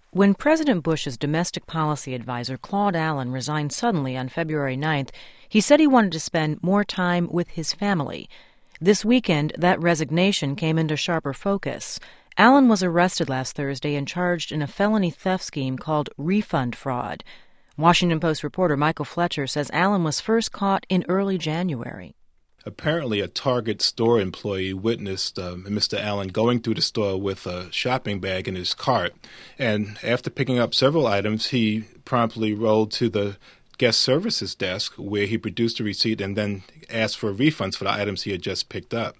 When President Bush's domestic policy advisor, Claude Allen, resigned suddenly on February 9th, he said he wanted to spend more time with his family. This weekend, that resignation came into sharper focus. Allen was arrested last Thursday and charged in a felony theft scheme called refund fraud. Washington Post reporter Michael Fletcher says Allen was first caught in early January. Apparently, a Target store employee witnessed Mr. Allen going through the store with a shopping bag in his cart. And after picking up several items, he promptly rolled to the guest services desk where he produced a receipt and then asked for refunds for the items he had just picked up.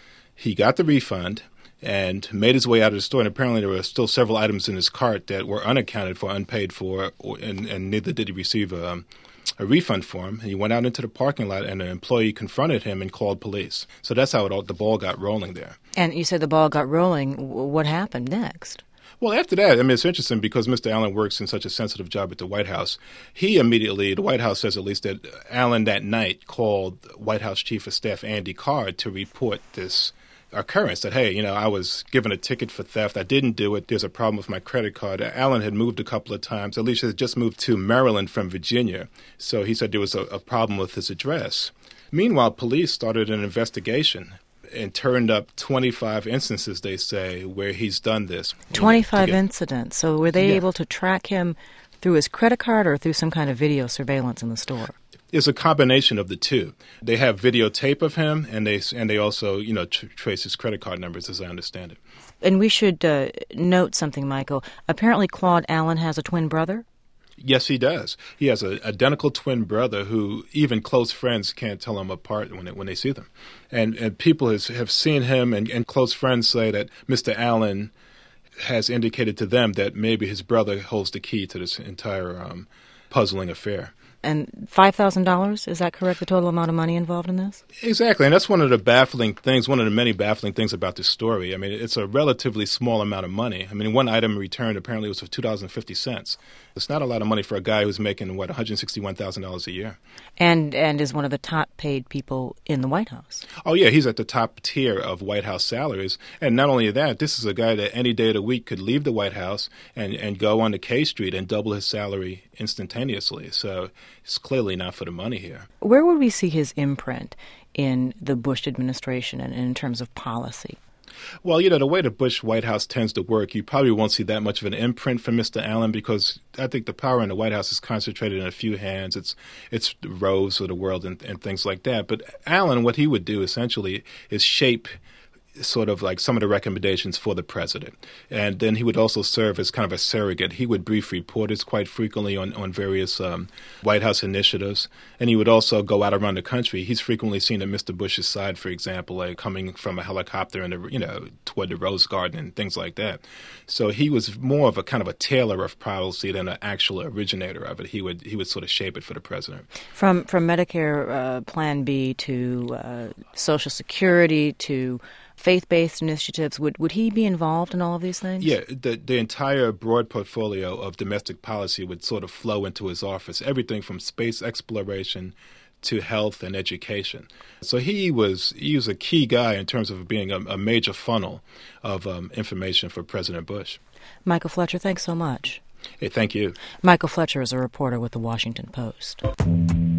He got the refund and made his way out of the store, and apparently there were still several items in his cart that were unaccounted for, unpaid for, and neither did he receive a refund form. He went out into the parking lot, and an employee confronted him and called police. So that's how the ball got rolling there. And you said the ball got rolling. What happened next? Well, after that, it's interesting because Mr. Allen works in such a sensitive job at the White House. He immediately, the White House says at least, that Allen that night called White House Chief of Staff Andy Card to report this occurrence, that, hey, I was given a ticket for theft. I didn't do it. There's a problem with my credit card. Allen had moved a couple of times. Alicia had just moved to Maryland from Virginia. So he said there was a problem with his address. Meanwhile, police started an investigation and turned up 25 instances, they say, where he's done this. 25 incidents. So were they able to track him through his credit card or through some kind of video surveillance in the store? It's a combination of the two. They have videotape of him, and they also, trace his credit card numbers, as I understand it. And we should note something, Michael. Apparently Claude Allen has a twin brother? Yes, he does. He has an identical twin brother who even close friends can't tell them apart when they see them. And people have seen him, and close friends say that Mr. Allen has indicated to them that maybe his brother holds the key to this entire puzzling affair. And $5,000, is that correct, the total amount of money involved in this? Exactly, and that's one of the baffling things, one of the many baffling things about this story. It's a relatively small amount of money. One item returned apparently was for $2.50. It's not a lot of money for a guy who's making, $161,000 a year. And is one of the top paid people in the White House. Oh, yeah, he's at the top tier of White House salaries. And not only that, this is a guy that any day of the week could leave the White House and go on to K Street and double his salary instantaneously. So it's clearly not for the money here. Where would we see his imprint in the Bush administration and in terms of policy? Well, the way the Bush White House tends to work, you probably won't see that much of an imprint from Mr. Allen because I think the power in the White House is concentrated in a few hands. It's the Rose of the world and things like that. But Allen, what he would do essentially is shape sort of like some of the recommendations for the president. And then he would also serve as kind of a surrogate. He would brief reporters quite frequently on various White House initiatives. And he would also go out around the country. He's frequently seen at Mr. Bush's side, for example, like coming from a helicopter toward the Rose Garden and things like that. So he was more of a kind of a tailor of policy than an actual originator of it. He would sort of shape it for the president. From Medicare Plan B to Social Security to faith-based initiatives, would he be involved in all of these things? Yeah, the entire broad portfolio of domestic policy would sort of flow into his office, everything from space exploration to health and education. So he was a key guy in terms of being a major funnel of information for President Bush. Michael Fletcher, thanks so much. Hey, thank you. Michael Fletcher is a reporter with The Washington Post.